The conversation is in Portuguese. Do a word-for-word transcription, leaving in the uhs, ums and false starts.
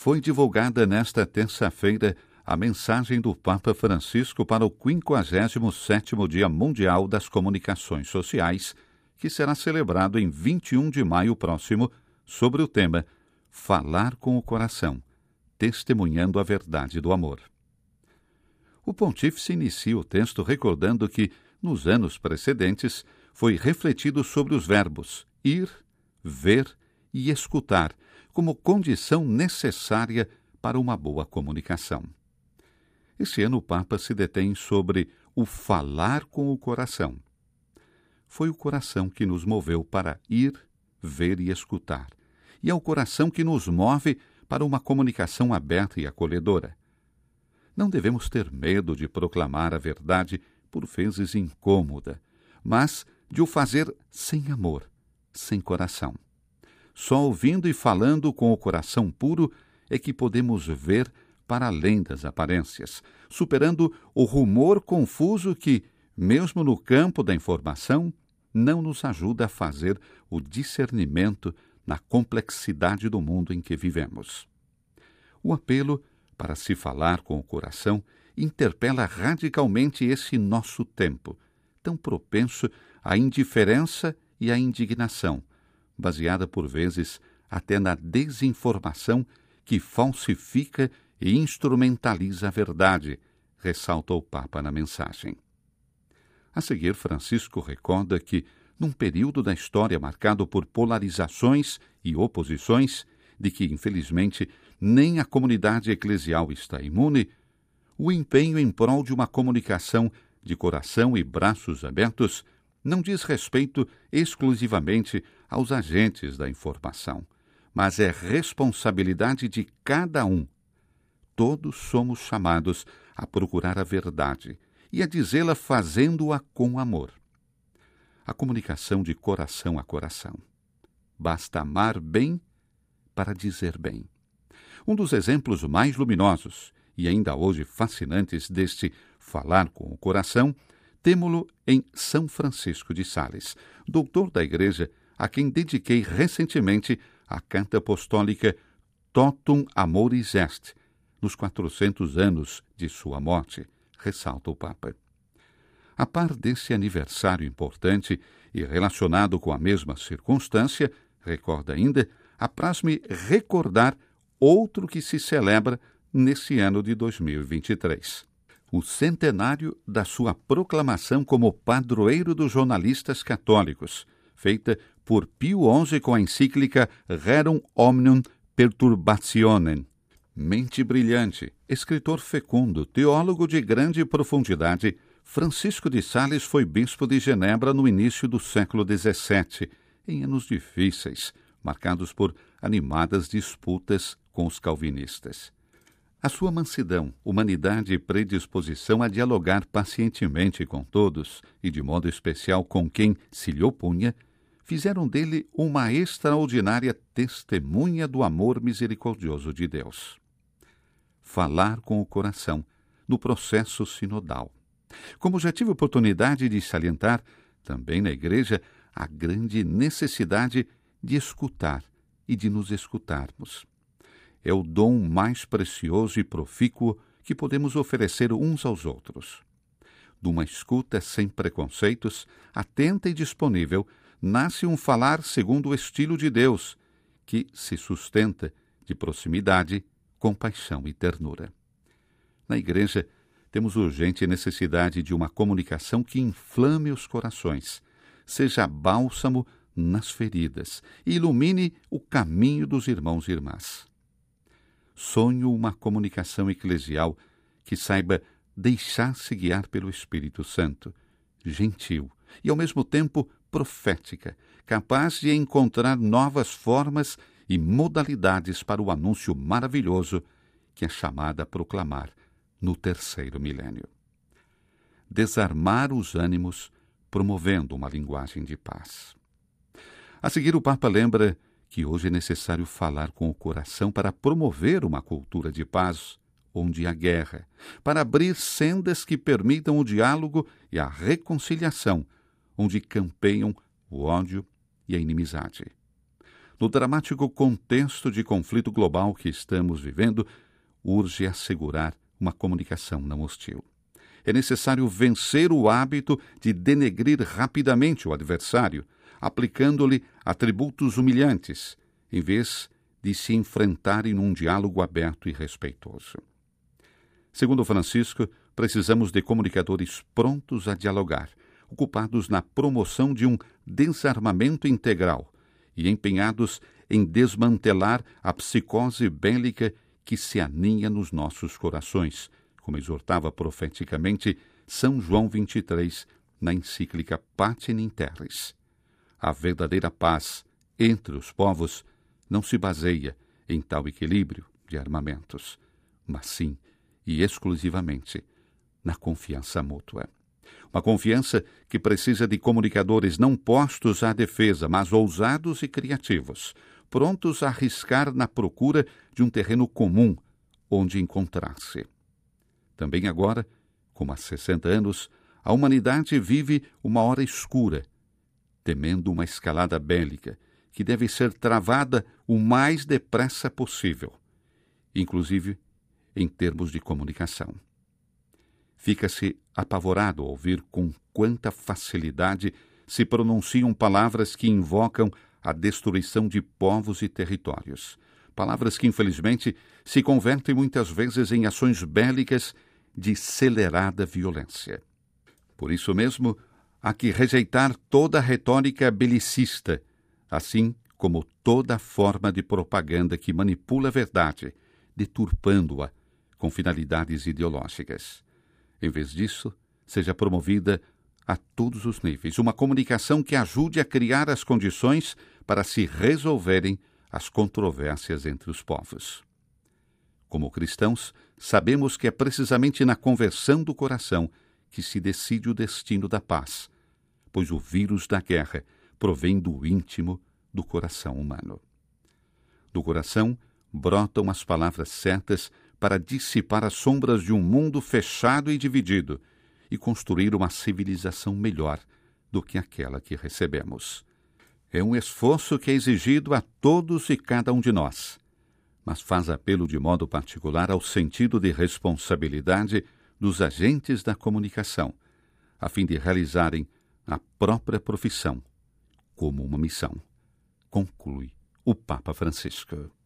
Foi divulgada nesta terça-feira a mensagem do Papa Francisco para o quinquagésimo sétimo Dia Mundial das Comunicações Sociais, que será celebrado em vinte e um de maio próximo, sobre o tema Falar com o Coração, testemunhando a verdade do amor. O pontífice inicia o texto recordando que, nos anos precedentes, foi refletido sobre os verbos ir, ver e escutar como condição necessária para uma boa comunicação. Este ano o Papa se detém sobre o falar com o coração. Foi o coração que nos moveu para ir, ver e escutar, e é o coração que nos move para uma comunicação aberta e acolhedora. Não devemos ter medo de proclamar a verdade, por vezes incômoda, mas de o fazer sem amor, sem coração. Só ouvindo e falando com o coração puro é que podemos ver para além das aparências, superando o rumor confuso que, mesmo no campo da informação, não nos ajuda a fazer o discernimento na complexidade do mundo em que vivemos. O apelo para se falar com o coração interpela radicalmente esse nosso tempo, tão propenso à indiferença e à indignação, baseada por vezes até na desinformação que falsifica e instrumentaliza a verdade, ressalta o Papa na mensagem. A seguir, Francisco recorda que, num período da história marcado por polarizações e oposições, de que, infelizmente, nem a comunidade eclesial está imune, o empenho em prol de uma comunicação de coração e braços abertos não diz respeito exclusivamente aos agentes da informação, mas é responsabilidade de cada um. Todos somos chamados a procurar a verdade e a dizê-la fazendo-a com amor. A comunicação de coração a coração. Basta amar bem para dizer bem. Um dos exemplos mais luminosos e ainda hoje fascinantes deste falar com o coração, temo-lo em São Francisco de Sales, doutor da Igreja, a quem dediquei recentemente a carta apostólica Totum Amoris Est, nos quatrocentos anos de sua morte, ressalta o Papa. A par desse aniversário importante e relacionado com a mesma circunstância, recorda ainda, apraz-me recordar outro que se celebra nesse ano de dois mil e vinte e três. O centenário da sua proclamação como padroeiro dos jornalistas católicos, feita por Pio onze com a encíclica Rerum Omnium Perturbationem. Mente brilhante, escritor fecundo, teólogo de grande profundidade, Francisco de Sales foi bispo de Genebra no início do século dezessete, em anos difíceis, marcados por animadas disputas com os calvinistas. A sua mansidão, humanidade e predisposição a dialogar pacientemente com todos, e de modo especial com quem se lhe opunha, fizeram dele uma extraordinária testemunha do amor misericordioso de Deus. Falar com o coração, no processo sinodal. Como já tive oportunidade de salientar, também na Igreja, a grande necessidade de escutar e de nos escutarmos. É o dom mais precioso e profícuo que podemos oferecer uns aos outros. De uma escuta sem preconceitos, atenta e disponível, nasce um falar segundo o estilo de Deus, que se sustenta de proximidade, compaixão e ternura. Na Igreja, temos urgente necessidade de uma comunicação que inflame os corações, seja bálsamo nas feridas e ilumine o caminho dos irmãos e irmãs. Sonho uma comunicação eclesial que saiba deixar-se guiar pelo Espírito Santo, gentil e, ao mesmo tempo, profética, capaz de encontrar novas formas e modalidades para o anúncio maravilhoso que é chamada a proclamar no terceiro milênio. Desarmar os ânimos, promovendo uma linguagem de paz. A seguir, o Papa lembra que hoje é necessário falar com o coração para promover uma cultura de paz onde há guerra, para abrir sendas que permitam o diálogo e a reconciliação, onde campeiam o ódio e a inimizade. No dramático contexto de conflito global que estamos vivendo, urge assegurar uma comunicação não hostil. É necessário vencer o hábito de denegrir rapidamente o adversário, aplicando-lhe atributos humilhantes, em vez de se enfrentarem num diálogo aberto e respeitoso. Segundo Francisco, precisamos de comunicadores prontos a dialogar, ocupados na promoção de um desarmamento integral e empenhados em desmantelar a psicose bélica que se aninha nos nossos corações, como exortava profeticamente São João vinte e três na encíclica Pater in Terris. A verdadeira paz entre os povos não se baseia em tal equilíbrio de armamentos, mas sim e exclusivamente na confiança mútua. Uma confiança que precisa de comunicadores não postos à defesa, mas ousados e criativos, prontos a arriscar na procura de um terreno comum onde encontrar-se. Também agora, como há sessenta anos, a humanidade vive uma hora escura, temendo uma escalada bélica que deve ser travada o mais depressa possível, inclusive em termos de comunicação. Fica-se apavorado ao ouvir com quanta facilidade se pronunciam palavras que invocam a destruição de povos e territórios. Palavras que, infelizmente, se convertem muitas vezes em ações bélicas de acelerada violência. Por isso mesmo, há que rejeitar toda a retórica belicista, assim como toda forma de propaganda que manipula a verdade, deturpando-a com finalidades ideológicas. Em vez disso, seja promovida a todos os níveis uma comunicação que ajude a criar as condições para se resolverem as controvérsias entre os povos. Como cristãos, sabemos que é precisamente na conversão do coração que se decide o destino da paz, pois o vírus da guerra provém do íntimo do coração humano. Do coração brotam as palavras certas para dissipar as sombras de um mundo fechado e dividido e construir uma civilização melhor do que aquela que recebemos. É um esforço que é exigido a todos e cada um de nós, mas faz apelo de modo particular ao sentido de responsabilidade dos agentes da comunicação, a fim de realizarem a própria profissão como uma missão, conclui o Papa Francisco.